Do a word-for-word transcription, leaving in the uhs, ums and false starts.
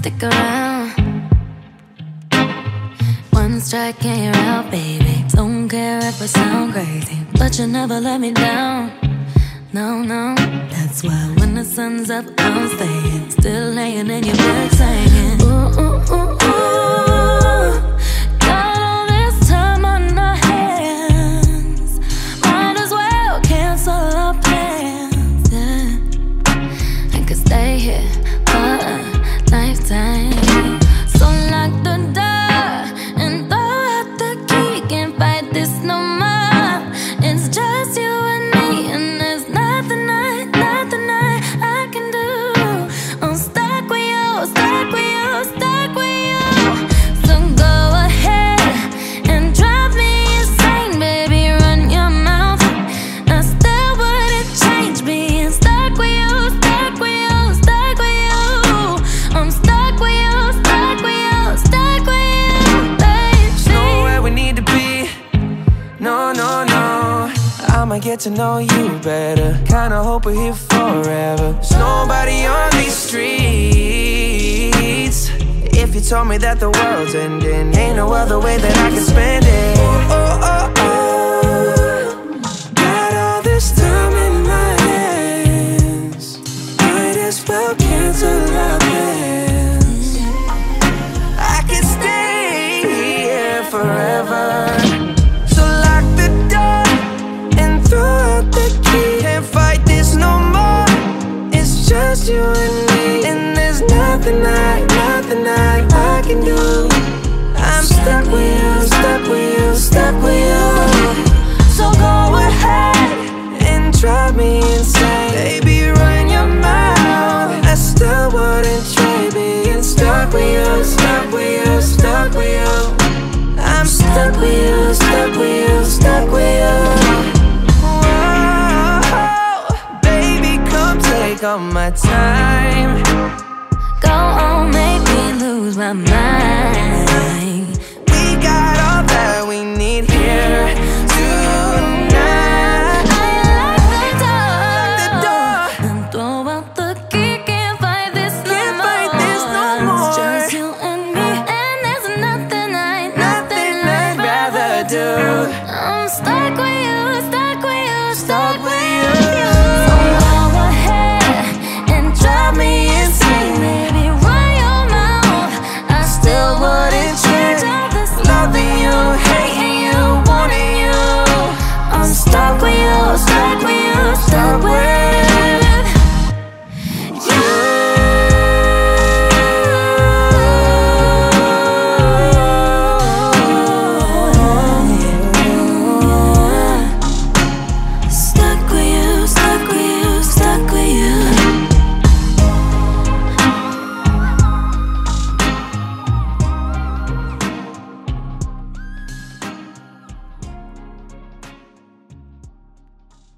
stick around. One strike and you're out, baby. Don't care if I sound crazy, but you never let me down. No, no, that's why when the sun's up, I'm staying. Still laying in your bed singing. Ooh, ooh, ooh, ooh. Got all this time on our hands. Might as well cancel our plans, yeah. I could stay here for a lifetime. So lock the door and throw out the key. Can't fight this no more. It's just you and me, and there's nothing I, nothing I, I can do. I'm stuck with you, stuck with you, stuck with you. So go ahead and drive me insane, baby. Run your mouth. I still wouldn't change being stuck with you, stuck with you, stuck with you. I'm stuck with you, stuck with you, stuck with you, baby. There's nowhere we need to be. No, no, no. I'ma get to know you better. Kinda hope we're here forever. There's nobody on these streets. If you told me that the world's ending, ain't no other way that I can spend it. Oh, oh, oh, oh. Got all this time in my hands. Might as well cancel our plans. I could stay here forever. So lock the door and throw out the key. Can't fight this no more. It's just you and me, and there's nothing I, nothing I, I can do. I'm stuck with you, stuck with you, stuck with you. So go ahead and drive me insane, baby. Run your mouth. I still wouldn't trade being stuck with you, stuck with you, stuck with you. I'm stuck with you, stuck with you, stuck with you. Whoa, baby, come take all my time. Go on, make me lose my mind.